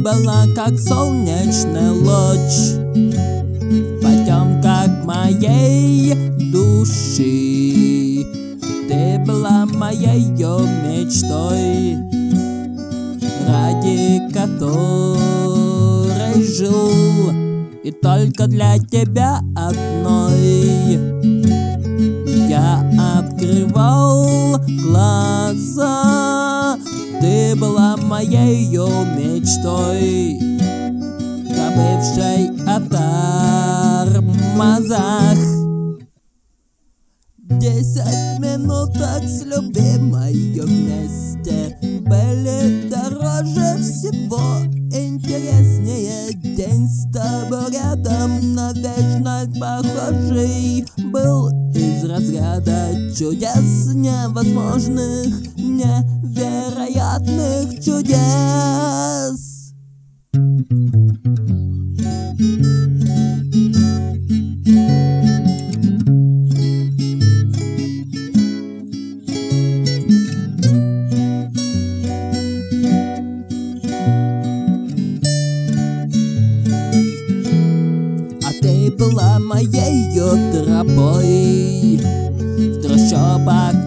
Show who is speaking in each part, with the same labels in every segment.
Speaker 1: была как солнечный луч в потемках моей души. Ты была моей мечтой, ради которой жил, и только для тебя одной я открывал глаза. Ты была моей мечтой, забывшей о тормозах. 10 минуток с любимой вместе были дороже всего, интереснее. День с тобой рядом на вечность похожий был из разряда чудес невозможных, невероятных чудес. Ты была моей тропой в трущобах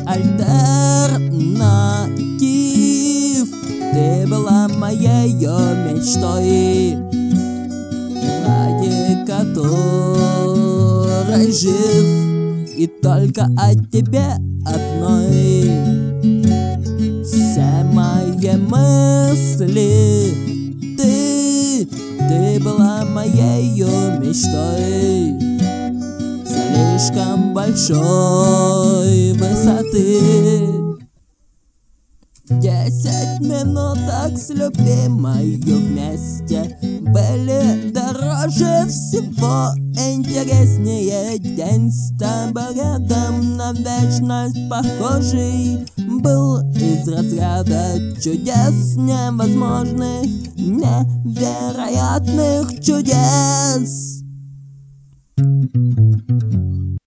Speaker 1: альтернатив. Ты была моей мечтой, ради которой жив, и только о тебе одной все мои мысли. Ты была моей мечтой слишком большой высоты. 10 минуток с любимой вместе были дороже всего, интереснее. День с тобой рядом на вечность похожий был из разряда чудес невозможных, невероятных чудес.